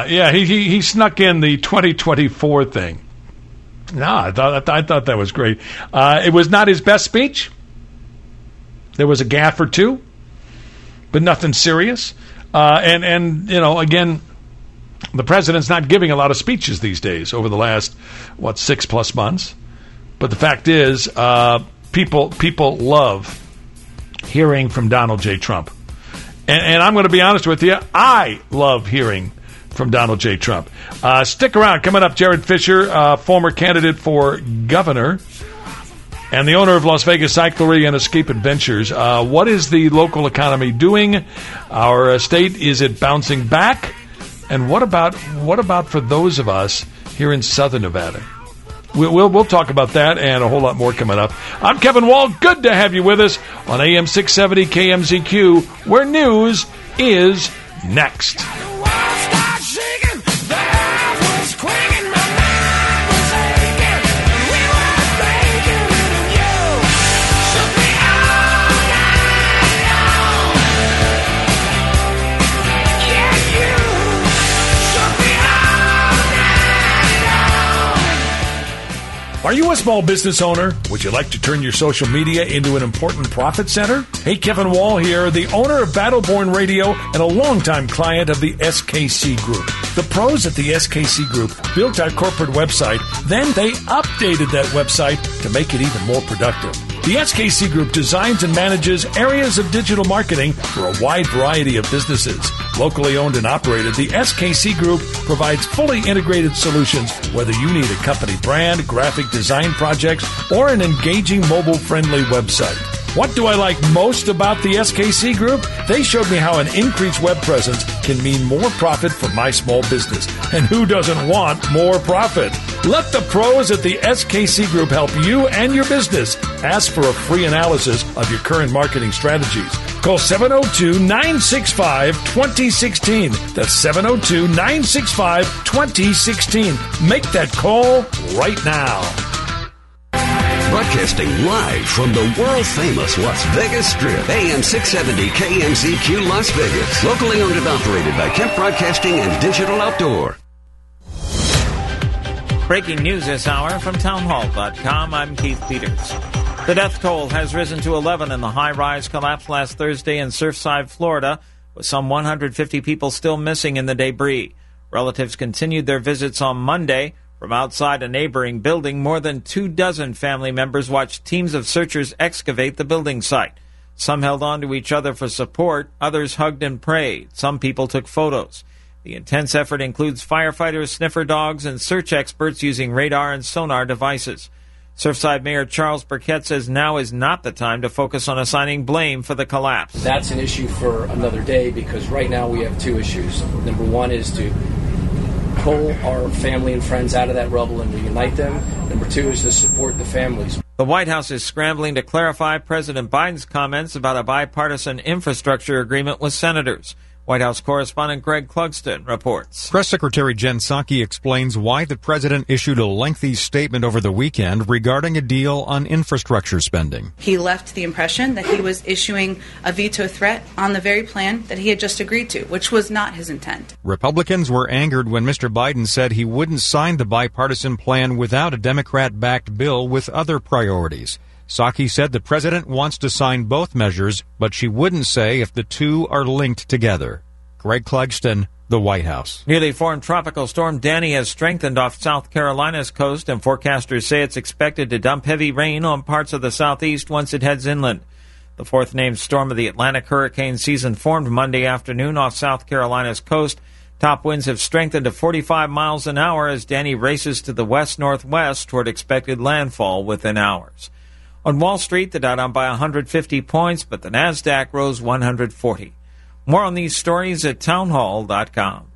Yeah. He snuck in the 2024 thing. No, I thought that was great. It was not his best speech. There was a gaffe or two, but nothing serious. And again, the president's not giving a lot of speeches these days over the last 6+ months. But the fact is, people love hearing from Donald J. Trump. And I'm going to be honest with you, I love hearing from Donald J. Trump. Stick around. Coming up, Jared Fisher, former candidate for governor and the owner of Las Vegas Cyclery and Escape Adventures. What is the local economy doing? Our state, is it bouncing back? And what about for those of us here in Southern Nevada? We'll talk about that and a whole lot more coming up. I'm Kevin Wall. Good to have you with us on AM 670 KMZQ, where news is next. Are you a small business owner? Would you like to turn your social media into an important profit center? Hey, Kevin Wall here, the owner of Battleborn Radio and a longtime client of the SKC Group. The pros at the SKC Group built our corporate website, then they updated that website to make it even more productive. The SKC Group designs and manages areas of digital marketing for a wide variety of businesses. Locally owned and operated, the SKC Group provides fully integrated solutions, whether you need a company brand, graphic design projects, or an engaging mobile-friendly website. What do I like most about the SKC Group? They showed me how an increased web presence can mean more profit for my small business. And who doesn't want more profit? Let the pros at the SKC Group help you and your business. Ask for a free analysis of your current marketing strategies. Call 702-965-2016. That's 702-965-2016. Make that call right now. Broadcasting live from the world-famous Las Vegas Strip, AM 670 KMZQ Las Vegas. Locally owned and operated by Kemp Broadcasting and Digital Outdoor. Breaking news this hour from townhall.com. I'm Keith Peters. The death toll has risen to 11 in the high-rise collapse last Thursday in Surfside, Florida, with some 150 people still missing in the debris. Relatives continued their visits on Monday. From outside a neighboring building, more than 24 family members watched teams of searchers excavate the building site. Some held on to each other for support, others hugged and prayed. Some people took photos. The intense effort includes firefighters, sniffer dogs, and search experts using radar and sonar devices. Surfside Mayor Charles Burkett says now is not the time to focus on assigning blame for the collapse. That's an issue for another day, because right now we have two issues. Number one is to pull our family and friends out of that rubble and reunite them. Number two is to support the families. The White House is scrambling to clarify President Biden's comments about a bipartisan infrastructure agreement with senators. White House correspondent Greg Clugston reports. Press Secretary Jen Psaki explains why the president issued a lengthy statement over the weekend regarding a deal on infrastructure spending. He left the impression that he was issuing a veto threat on the very plan that he had just agreed to, which was not his intent. Republicans were angered when Mr. Biden said he wouldn't sign the bipartisan plan without a Democrat-backed bill with other priorities. Psaki said the president wants to sign both measures, but she wouldn't say if the two are linked together. Greg Clugston, the White House. Newly formed tropical storm Danny has strengthened off South Carolina's coast, and forecasters say it's expected to dump heavy rain on parts of the southeast once it heads inland. The fourth named storm of the Atlantic hurricane season formed Monday afternoon off South Carolina's coast. Top winds have strengthened to 45 miles an hour as Danny races to the west-northwest toward expected landfall within hours. On Wall Street, the Dow down by 150 points, but the Nasdaq rose 140. More on these stories at townhall.com.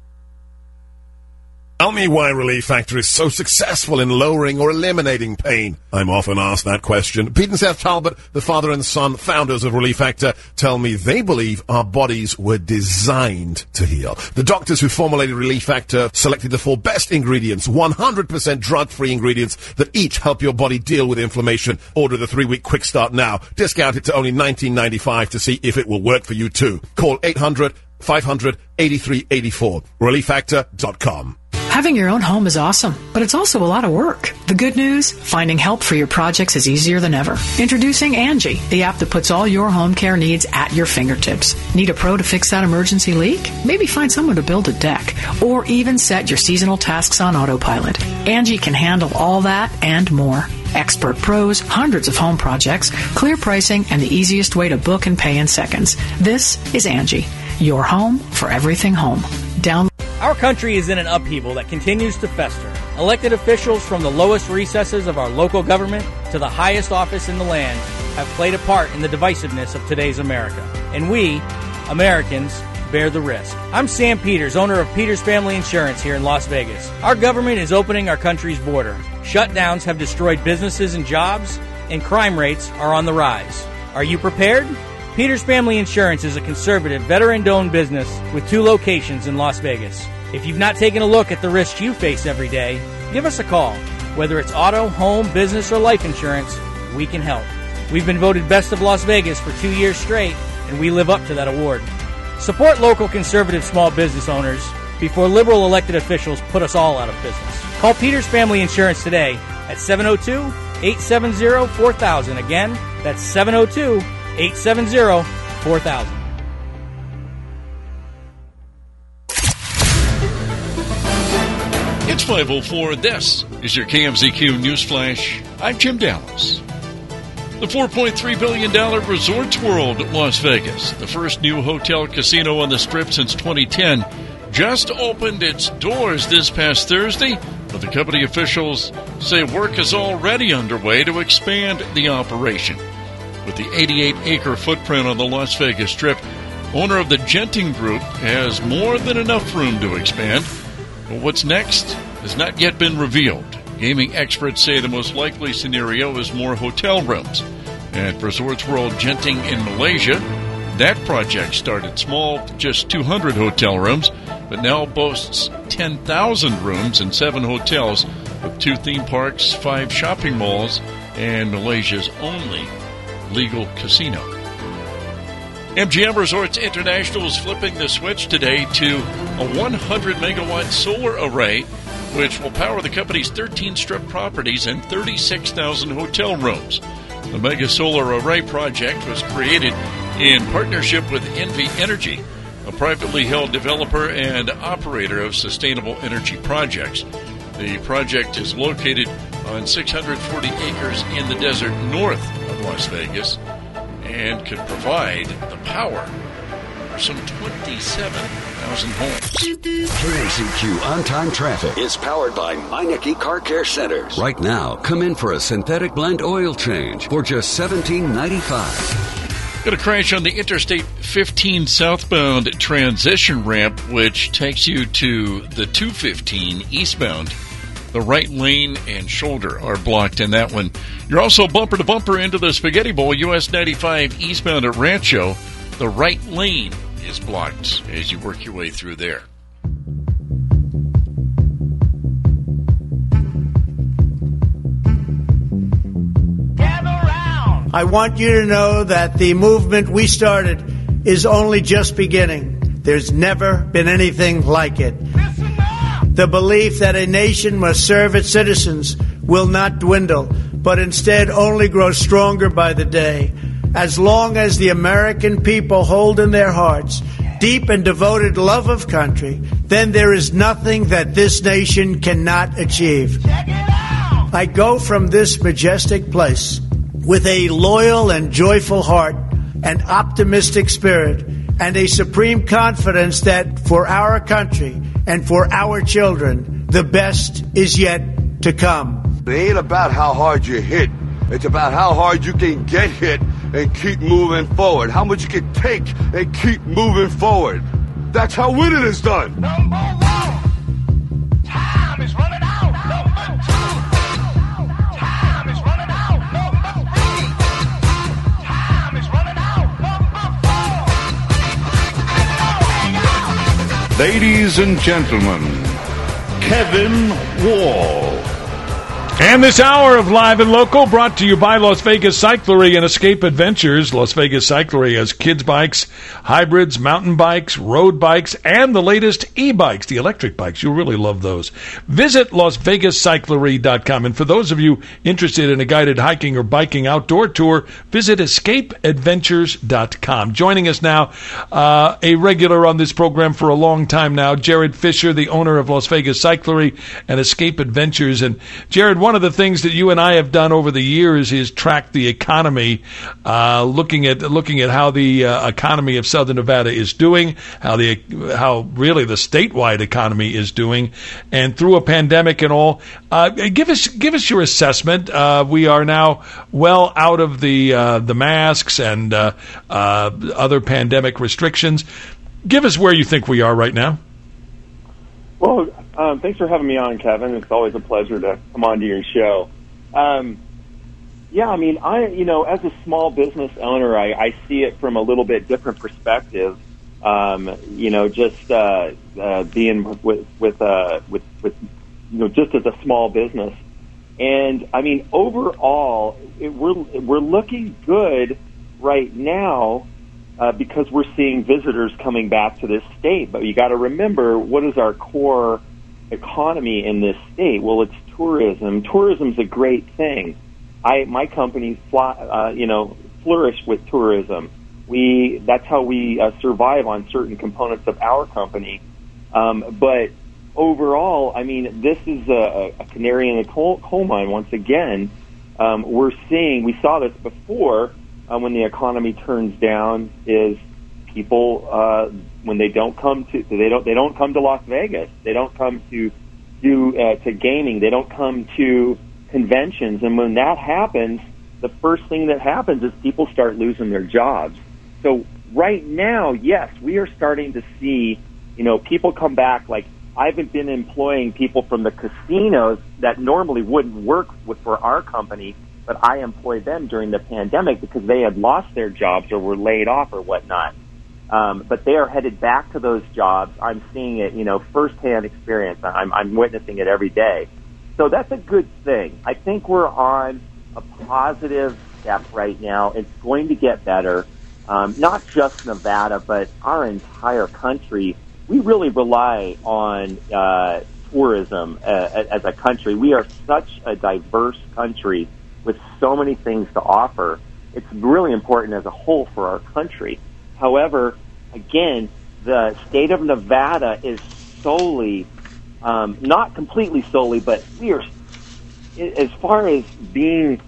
Tell me why Relief Factor is so successful in lowering or eliminating pain. I'm often asked that question. Pete and Seth Talbot, the father and son founders of Relief Factor, tell me they believe our bodies were designed to heal. The doctors who formulated Relief Factor selected the 4 best ingredients, 100% drug-free ingredients that each help your body deal with inflammation. Order the 3-week quick start now. Discount it to only $19.95 to see if it will work for you too. Call 800 500-8384. ReliefFactor.com. Having your own home is awesome, but it's also a lot of work. The good news? Finding help for your projects is easier than ever. Introducing Angie, the app that puts all your home care needs at your fingertips. Need a pro to fix that emergency leak? Maybe find someone to build a deck, or even set your seasonal tasks on autopilot. Angie can handle all that and more. Expert pros, hundreds of home projects, clear pricing, and the easiest way to book and pay in seconds. This is Angie, your home for everything home. Download. Our country is in an upheaval that continues to fester. Elected officials from the lowest recesses of our local government to the highest office in the land have played a part in the divisiveness of today's America. And we, Americans, bear the risk. I'm Sam Peters, owner of Peters Family Insurance here in Las Vegas. Our government is opening our country's border. Shutdowns have destroyed businesses and jobs, and crime rates are on the rise. Are you prepared? Peters Family Insurance is a conservative, veteran-owned business with 2 locations in Las Vegas. If you've not taken a look at the risks you face every day, give us a call. Whether it's auto, home, business, or life insurance, we can help. We've been voted Best of Las Vegas for 2 years straight, and we live up to that award. Support local conservative small business owners before liberal elected officials put us all out of business. Call Peters Family Insurance today at 702-870-4000. Again, that's 702-870-4000. It's 5:04. This is your KMZQ News Flash. I'm Jim Dallas. The $4.3 billion Resorts World at Las Vegas, the first new hotel casino on the Strip since 2010, just opened its doors this past Thursday, but the company officials say work is already underway to expand the operation. With the 88-acre footprint on the Las Vegas Strip, owner of the Genting Group has more than enough room to expand. But what's next has not yet been revealed. Gaming experts say the most likely scenario is more hotel rooms. At Resorts World Genting in Malaysia, that project started small, just 200 hotel rooms, but now boasts 10,000 rooms and 7 hotels with 2 theme parks, 5 shopping malls, and Malaysia's only legal casino. MGM Resorts International is flipping the switch today to a 100-megawatt solar array, which will power the company's 13 Strip properties and 36,000 hotel rooms. The Mega Solar Array project was created in partnership with Envy Energy, a privately held developer and operator of sustainable energy projects. The project is located on 640 acres in the desert north of Las Vegas and could provide the power for some 27,000 homes. KMZQ On-Time Traffic is powered by Meineke Car Care Centers. Right now, come in for a synthetic blend oil change for just $17.95. Got a crash on the Interstate 15 southbound transition ramp, which takes you to the 215 eastbound. The right lane and shoulder are blocked in that one. You're also bumper-to-bumper into the Spaghetti Bowl, US 95 eastbound at Rancho. The right lane is blocked as you work your way through there. I want you to know that the movement we started is only just beginning. There's never been anything like it. The belief that a nation must serve its citizens will not dwindle, but instead only grow stronger by the day. As long as the American people hold in their hearts deep and devoted love of country, then there is nothing that this nation cannot achieve. I go from this majestic place with a loyal and joyful heart, an optimistic spirit, and a supreme confidence that for our country and for our children, the best is yet to come. It ain't about how hard you hit. It's about how hard you can get hit and keep moving forward. How much you can take and keep moving forward. That's how winning is done. Number 1, time is running out. Number 2, time is running out. Number 3, time is running out. Number 4. Ladies and gentlemen, Kevin Wall. And this hour of Live and Local brought to you by Las Vegas Cyclery and Escape Adventures. Las Vegas Cyclery has kids' bikes, hybrids, mountain bikes, road bikes, and the latest e-bikes, the electric bikes. You'll really love those. Visit LasVegasCyclery.com. And for those of you interested in a guided hiking or biking outdoor tour, visit EscapeAdventures.com. Joining us now, a regular on this program for a long time now, Jared Fisher, the owner of Las Vegas Cyclery and Escape Adventures. And Jared, one of the things that you and I have done over the years is track the economy, looking at how the economy of Southern Nevada is doing, how really the statewide economy is doing, and through a pandemic and all. Give us your assessment. We are now well out of the masks and other pandemic restrictions. Give us where you think we are right now. Well, thanks for having me on, Kevin. It's always a pleasure to come on to your show. Yeah, I mean, as a small business owner, I see it from a little bit different perspective. Just being with just as a small business, and I mean, overall, we're looking good right now. Because we're seeing visitors coming back to this state. But you got to remember, what is our core economy in this state? Well, it's tourism. Tourism's a great thing. My company flourish with tourism. That's how we survive on certain components of our company. But overall, I mean, this is a canary in the coal mine once again. We saw this before. When the economy turns down, is people when they don't come to Las Vegas, they don't come to gaming, they don't come to conventions, and when that happens, the first thing that happens is people start losing their jobs. So right now, yes, we are starting to see people come back. Like, I've been employing people from the casinos that normally wouldn't work for our company. But I employed them during the pandemic because they had lost their jobs or were laid off or whatnot. But they are headed back to those jobs. I'm seeing it, firsthand experience. I'm witnessing it every day. So that's a good thing. I think we're on a positive step right now. It's going to get better. Not just Nevada, but our entire country. We really rely on tourism as a country. We are such a diverse country with so many things to offer. It's really important as a whole for our country. However, again, the state of Nevada is solely, not completely solely, but we are, as far as being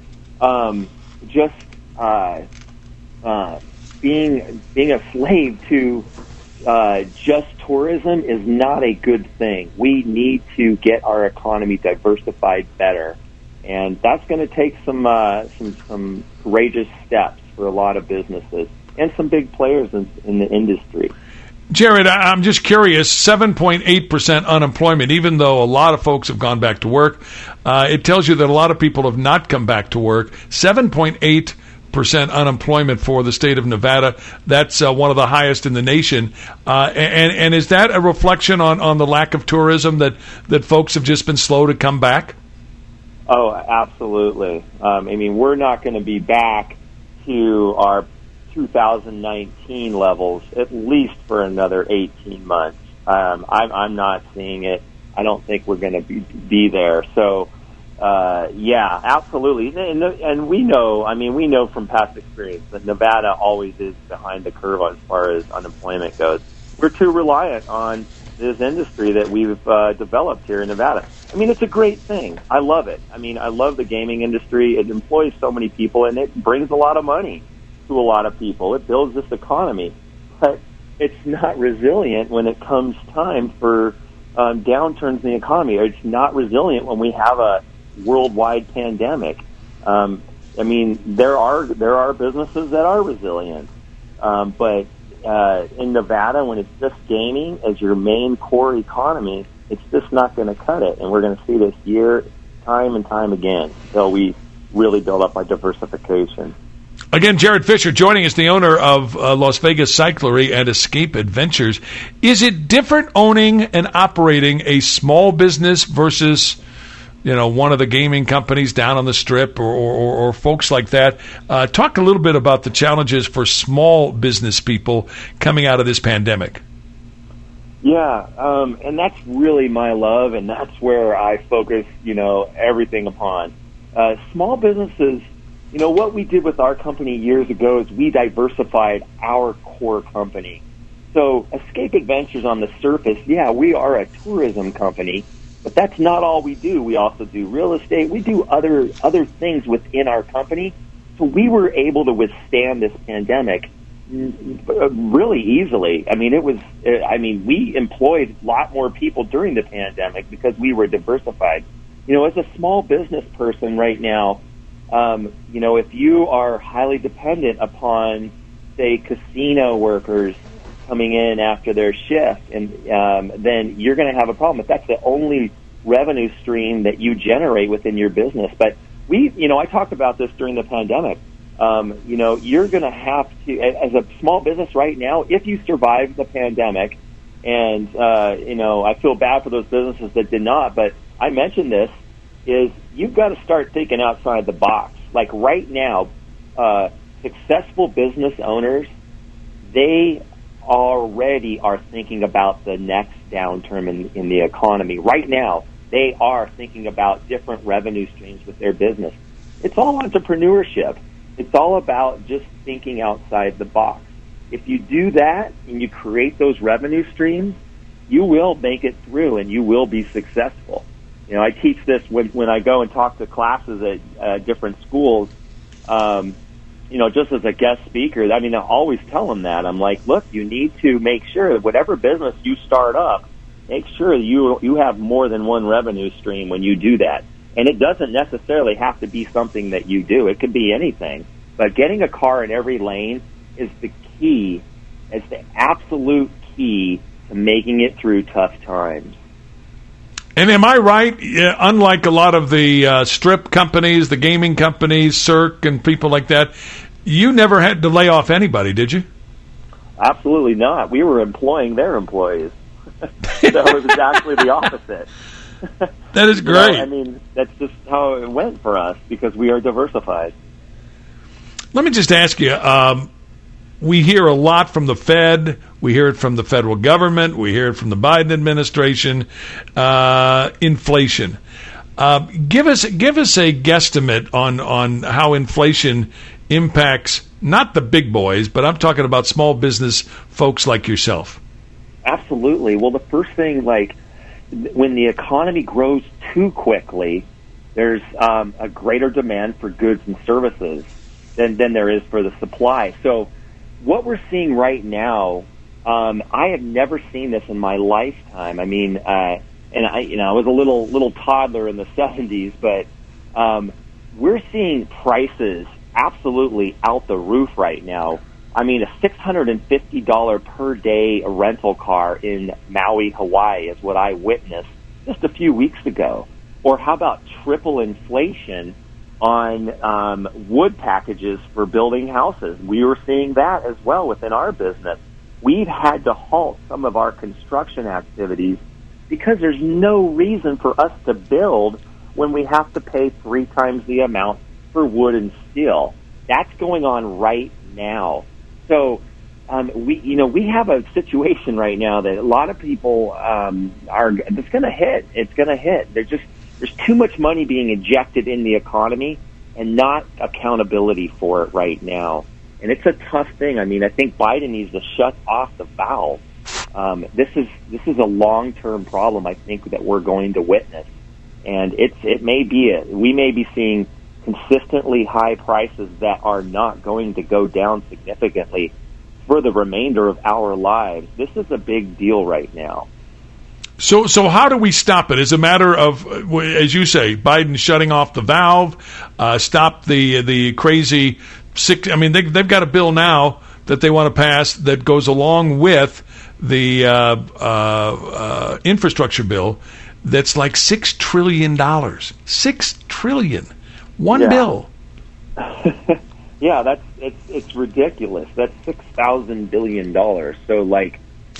being a slave to just tourism is not a good thing. We need to get our economy diversified better. And that's going to take some courageous steps for a lot of businesses and some big players in the industry. Jared, I'm just curious, 7.8% unemployment, even though a lot of folks have gone back to work. It tells you that a lot of people have not come back to work. 7.8% unemployment for the state of Nevada. That's one of the highest in the nation. And is that a reflection on the lack of tourism that folks have just been slow to come back? Oh, absolutely. I mean, we're not going to be back to our 2019 levels at least for another 18 months. I'm not seeing it. I don't think we're going to be there. So, yeah, absolutely. And we know from past experience that Nevada always is behind the curve as far as unemployment goes. We're too reliant on this industry that we've developed here in Nevada. I mean, it's a great thing. I love it. I mean, I love the gaming industry. It employs so many people, and it brings a lot of money to a lot of people. It builds this economy. But it's not resilient when it comes time for downturns in the economy. It's not resilient when we have a worldwide pandemic. I mean, there are businesses that are resilient, but in Nevada, when it's just gaming as your main core economy, it's just not going to cut it. And we're going to see this year, time and time again, until we really build up our diversification. Again, Jared Fisher joining us, the owner of Las Vegas Cyclery and Escape Adventures. Is it different owning and operating a small business versus one of the gaming companies down on the Strip or folks like that. Talk a little bit about the challenges for small business people coming out of this pandemic. Yeah, and that's really my love, and that's where I focus, everything upon. Small businesses, what we did with our company years ago is we diversified our core company. So Escape Adventures on the surface, we are a tourism company, but that's not all we do. We also do real estate. We do other things within our company. So we were able to withstand this pandemic really easily. We employed a lot more people during the pandemic because we were diversified. As a small business person right now, if you are highly dependent upon, say, casino workers coming in after their shift, and then you're going to have a problem if that's the only revenue stream that you generate within your business. But I talked about this during the pandemic. You're going to have to, as a small business right now, if you survive the pandemic, and, I feel bad for those businesses that did not, but I mentioned this, is you've got to start thinking outside the box. Like right now, successful business owners, they already are thinking about the next downturn in the economy. Right now, they are thinking about different revenue streams with their business. It's all entrepreneurship. It's all about just thinking outside the box. If you do that and you create those revenue streams, you will make it through and you will be successful. I teach this when I go and talk to classes at different schools, just as a guest speaker. I always tell them that. I'm like, look, you need to make sure that whatever business you start up, make sure you have more than one revenue stream when you do that. And it doesn't necessarily have to be something that you do. It could be anything. But getting a car in every lane is the key. It's the absolute key to making it through tough times. And am I right, unlike a lot of the strip companies, the gaming companies, Cirque and people like that, you never had to lay off anybody, did you? Absolutely not. We were employing their employees. So it was exactly the opposite. That is great. That's just how it went for us because we are diversified. Let me just ask you, we hear a lot from the Fed. We hear it from the federal government. We hear it from the Biden administration. Inflation. Give us a guesstimate on how inflation impacts not the big boys, but I'm talking about small business folks like yourself. Absolutely. Well, the first thing, when the economy grows too quickly, there's a greater demand for goods and services than there is for the supply. So what we're seeing right now, I have never seen this in my lifetime. I was a little toddler in the 70s, but we're seeing prices absolutely out the roof right now. A $650 per day rental car in Maui, Hawaii is what I witnessed just a few weeks ago. Or how about triple inflation on wood packages for building houses? We were seeing that as well within our business. We've had to halt some of our construction activities because there's no reason for us to build when we have to pay 3 times the amount for wood and steel. That's going on right now. So we have a situation right now that a lot of people it's going to hit. It's going to hit. There's too much money being injected in the economy and not accountability for it right now. And it's a tough thing. I think Biden needs to shut off the valve. This is a long-term problem, I think, that we're going to witness. And we may be seeing consistently high prices that are not going to go down significantly for the remainder of our lives. This is a big deal right now. So how do we stop it? Is it a matter of, as you say, Biden shutting off the valve, stop the crazy they've got a bill now that they want to pass that goes along with the infrastructure bill that's like $6 trillion. $6 trillion. One bill. Yeah, it's ridiculous. That's $6,000 billion. So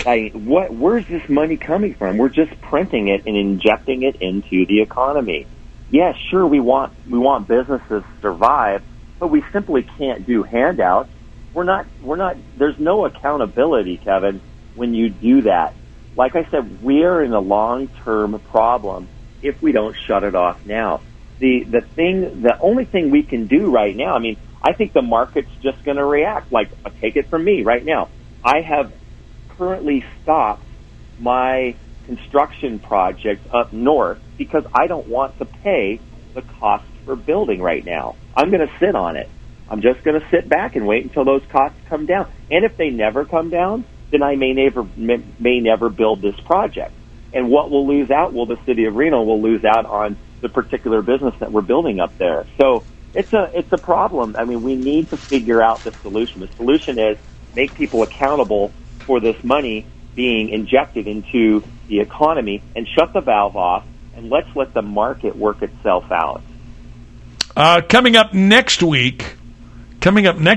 where's this money coming from? We're just printing it and injecting it into the economy. yeah, sure, we want businesses to survive, but we simply can't do handouts. We're not, there's no accountability, Kevin, when you do that. Like I said, we are in a long-term problem if we don't shut it off now. The only thing we can do right now, I mean, I think the market's just going to react. Like, take it from me right now. I have currently stopped my construction project up north because I don't want to pay the cost for building right now. I'm going to sit on it. I'm just going to sit back and wait until those costs come down. And if they never come down, then I may never build this project. And what we'll lose out? Well, the city of Reno will lose out on the particular business that we're building up there. So it's a problem. I mean, we need to figure out the solution. The solution is make people accountable for this money being injected into the economy and shut the valve off, and let's let the market work itself out. Coming up next week, the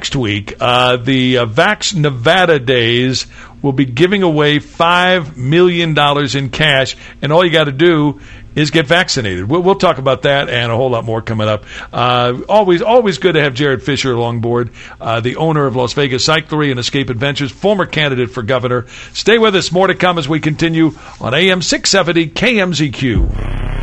Vax Nevada Days will be giving away $5 million in cash, and all you got to do is get vaccinated. We'll talk about that and a whole lot more coming up. Always good to have Jared Fisher along board, the owner of Las Vegas Cyclery and Escape Adventures, former candidate for governor. Stay with us. More to come as we continue on AM 670 KMZQ.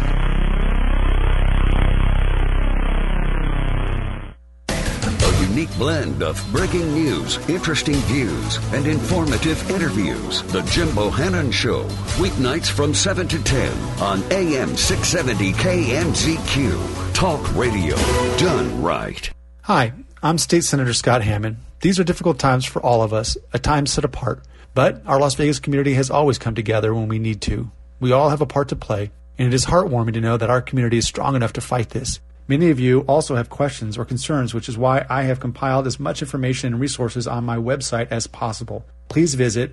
Unique blend of breaking news, interesting views, and informative interviews. The Jim Bohannon Show. Weeknights from 7 to 10 on AM 670 KMZQ. Talk radio done right. Hi, I'm State Senator Scott Hammond. These are difficult times for all of us, a time set apart. But our Las Vegas community has always come together when we need to. We all have a part to play, and it is heartwarming to know that our community is strong enough to fight this. Many of you also have questions or concerns, which is why I have compiled as much information and resources on my website as possible. Please visit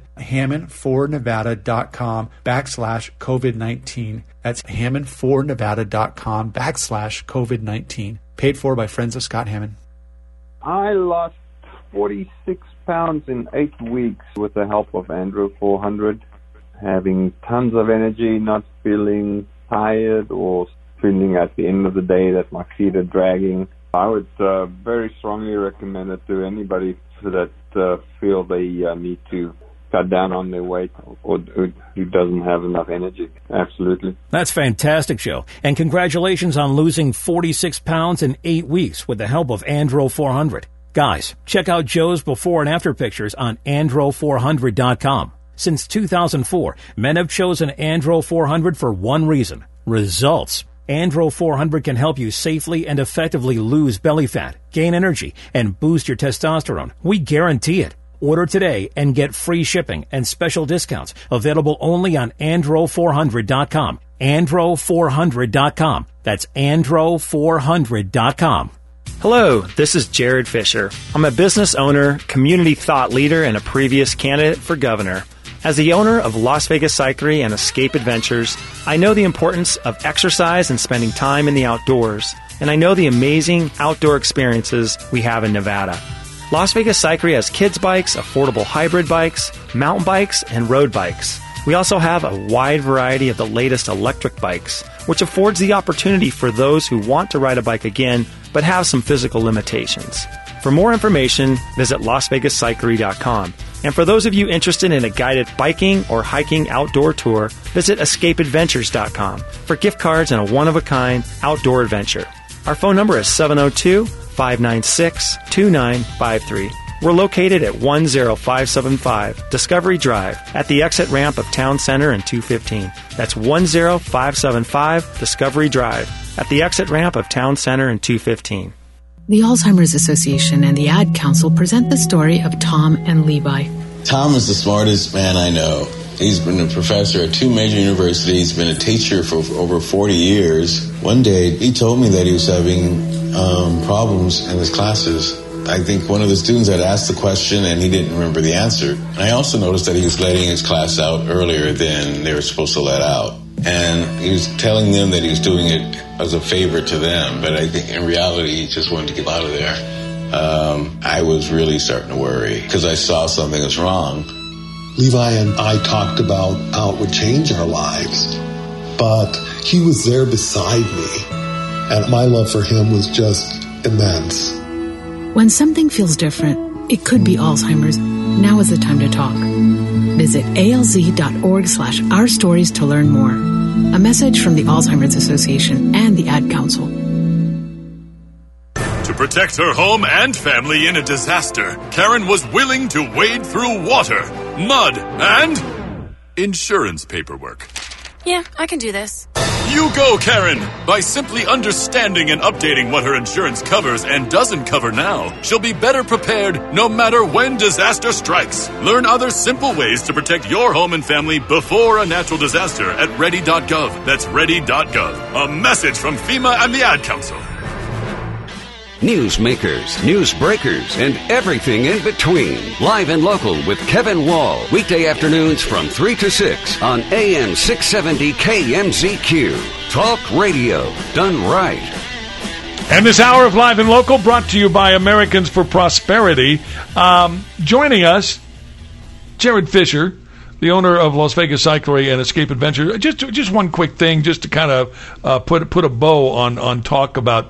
hammond4nevada.com/COVID-19. That's hammond4nevada.com/COVID-19. Paid for by friends of Scott Hammond. I lost 46 pounds in 8 weeks with the help of Andro 400. Having tons of energy, not feeling tired or feeling at the end of the day that my feet are dragging. I would very strongly recommend it to anybody that feel they need to cut down on their weight or who doesn't have enough energy. Absolutely. That's fantastic, Joe. And congratulations on losing 46 pounds in 8 weeks with the help of Andro 400. Guys, check out Joe's before and after pictures on andro400.com. Since 2004, men have chosen Andro 400 for one reason: results. Andro 400 can help you safely and effectively lose belly fat, gain energy, and boost your testosterone. We guarantee it. Order today and get free shipping and special discounts available only on andro400.com. andro400.com. That's andro400.com. Hello, this is Jared Fisher. I'm a business owner, community thought leader, and a previous candidate for governor. As the owner of Las Vegas Cyclery and Escape Adventures, I know the importance of exercise and spending time in the outdoors, and I know the amazing outdoor experiences we have in Nevada. Las Vegas Cyclery has kids bikes, affordable hybrid bikes, mountain bikes, and road bikes. We also have a wide variety of the latest electric bikes, which affords the opportunity for those who want to ride a bike again but have some physical limitations. For more information, visit LasVegasCyclery.com. And for those of you interested in a guided biking or hiking outdoor tour, visit EscapeAdventures.com for gift cards and a one-of-a-kind outdoor adventure. Our phone number is 702-596-2953. We're located at 10575 Discovery Drive at the exit ramp of Town Center and 215. That's 10575 Discovery Drive at the exit ramp of Town Center and 215. The Alzheimer's Association and the Ad Council present the story of Tom and Levi. Tom is the smartest man I know. He's been a professor at 2 major universities, been a teacher for over 40 years. One day, he told me that he was having problems in his classes. I think one of the students had asked the question and he didn't remember the answer. And I also noticed that he was letting his class out earlier than they were supposed to let out. And he was telling them that he was doing it as a favor to them, but I think in reality he just wanted to get out of there. I was really starting to worry because I saw something was wrong. Levi and I talked about how it would change our lives, but he was there beside me and my love for him was just immense. When something feels different, it could be Alzheimer's. Now is the time to talk. Visit alz.org/ourstories to learn more. A message from the Alzheimer's Association and the Ad Council. To protect her home and family in a disaster, Karen was willing to wade through water, mud, and insurance paperwork. Yeah, I can do this. You go, Karen! By simply understanding and updating what her insurance covers and doesn't cover now, she'll be better prepared no matter when disaster strikes. Learn other simple ways to protect your home and family before a natural disaster at ready.gov. That's ready.gov. A message from FEMA and the Ad Council. Newsmakers, news breakers, and everything in between. Live and local with Kevin Wall. Weekday afternoons from 3 to 6 on AM 670 KMZQ. Talk radio done right. And this hour of Live and Local brought to you by Americans for Prosperity. Joining us, Jared Fisher, the owner of Las Vegas Cyclery and Escape Adventure. Just one quick thing, just to kind of put a bow on talk about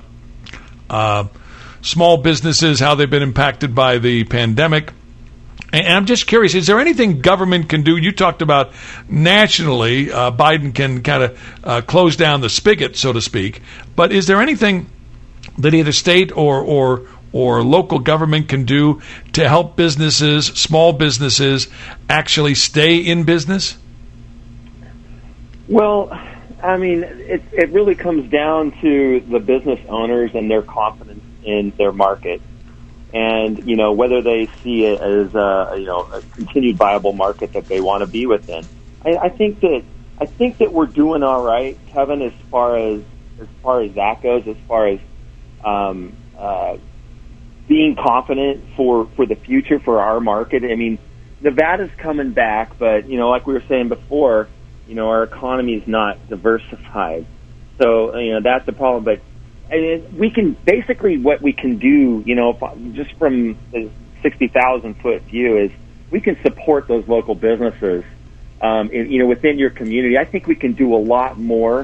small businesses, how they've been impacted by the pandemic. And I'm just curious, is there anything government can do? You talked about nationally, Biden can kind of close down the spigot, so to speak. But is there anything that either state or local government can do to help businesses, small businesses, actually stay in business? Well, I mean, it really comes down to the business owners and their confidence in their market, and whether they see it as a continued viable market that they want to be within. I think that we're doing all right, Kevin, as far as that goes, as far as being confident for the future for our market. I mean, Nevada's coming back, but like we were saying before, our economy is not diversified, so that's the problem. But we can basically what we can do, just from the 60,000-foot view, is we can support those local businesses, within your community. I think we can do a lot more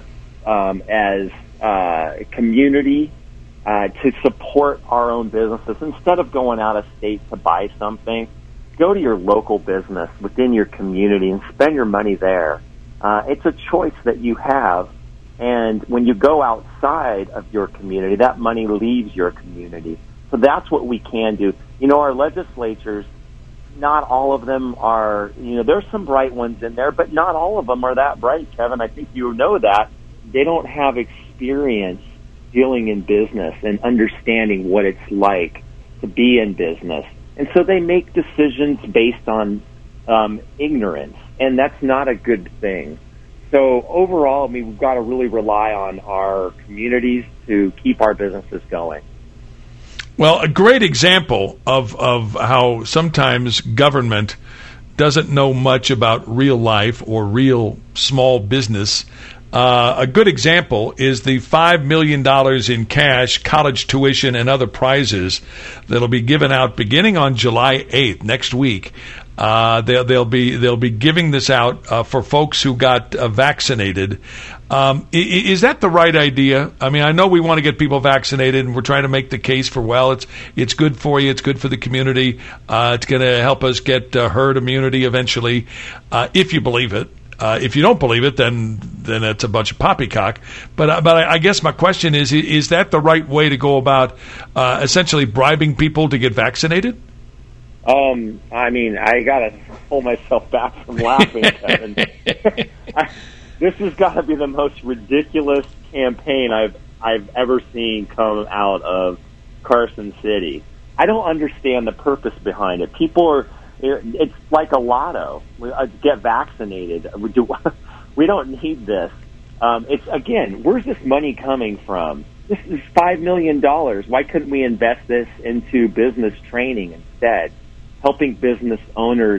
as a community to support our own businesses instead of going out of state to buy something. Go to your local business within your community and spend your money there. It's a choice that you have. And when you go outside of your community, that money leaves your community. So that's what we can do. Our legislatures, not all of them are, there's some bright ones in there, but not all of them are that bright, Kevin. I think you know that. They don't have experience dealing in business and understanding what it's like to be in business. And so they make decisions based on ignorance, and that's not a good thing. So overall, I mean, we've got to really rely on our communities to keep our businesses going. Well, a great example of how sometimes government doesn't know much about real life or real small business. A good example is the $5 million in cash, college tuition, and other prizes that'll be given out beginning on July 8th, next week. They'll be giving this out for folks who got vaccinated. Is that the right idea? I mean, I know we want to get people vaccinated, and we're trying to make the case for, it's good for you, it's good for the community, it's going to help us get herd immunity eventually, if you believe it. If you don't believe it, then it's a bunch of poppycock. But I guess my question is that the right way to go about essentially bribing people to get vaccinated? I mean, I gotta pull myself back from laughing, Kevin. This has got to be the most ridiculous campaign I've ever seen come out of Carson City. I don't understand the purpose behind it. It's like a lotto. Get vaccinated. We don't need this. Where's this money coming from? This is $5 million. Why couldn't we invest this into business training instead? Helping business owners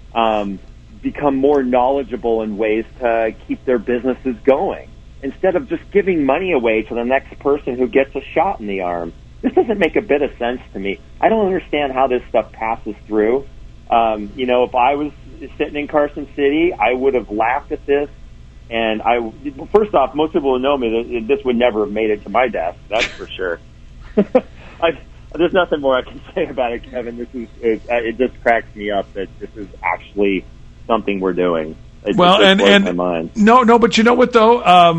become more knowledgeable in ways to keep their businesses going, instead of just giving money away to the next person who gets a shot in the arm. This doesn't make a bit of sense to me. I don't understand how this stuff passes through. If I was sitting in Carson City, I would have laughed at this And first off, most people who know me, this would never have made it to my desk. That's for sure. There's nothing more I can say about it, Kevin. It just cracks me up that this is actually something we're doing. It just blows my mind. No, but you know what though?